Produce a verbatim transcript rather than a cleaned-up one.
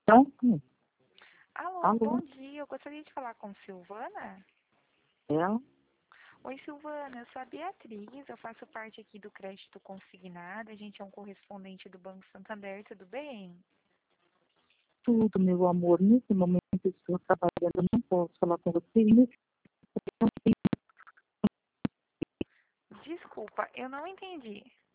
Então, hum, Alô, alô, bom dia. Eu gostaria de falar com Silvana. ela, Oi, Silvana. Eu sou a Beatriz. Eu faço parte aqui do Crédito Consignado. A gente é um correspondente do Banco Santander. Tudo bem? tudo, meu amor. Nesse momento eu estou trabalhando, eu não posso falar com você. E nesse Desculpa, eu não entendi.